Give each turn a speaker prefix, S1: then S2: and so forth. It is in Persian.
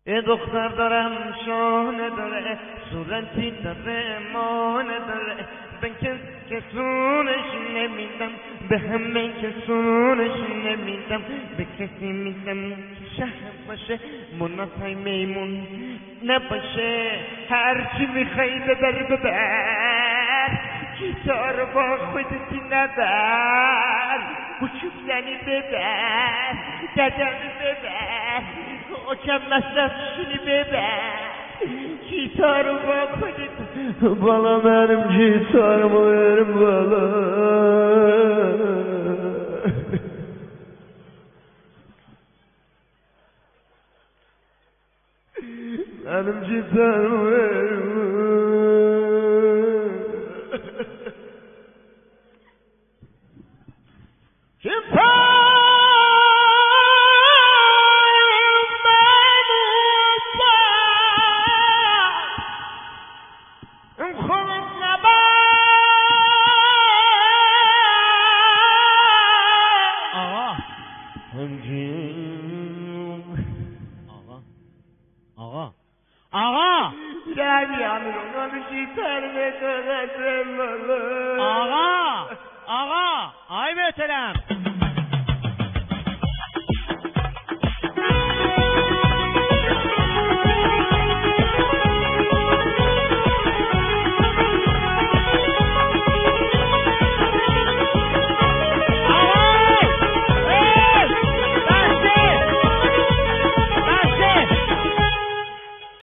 S1: دختر دارم شانه داره، صورتی داره مانه داره، به کسونش نمیدم، به همه کسونش نمیدم، به کسی میدم که شهر باشه، مناسای میمون نباشه، هرچی میخوای ببری ببر، گیتار با خودتی ندار، بچوبزنی ببر، ددمی ببر، کم مصرف شنی ببر، گیتارو با خودت.
S2: بالا benim gitarımı verin bana. Benim gitarımı verin.
S3: Ağa!
S2: Gel yanıma onu gitarımı koyasın bana.
S3: Ağa! Ay beterem!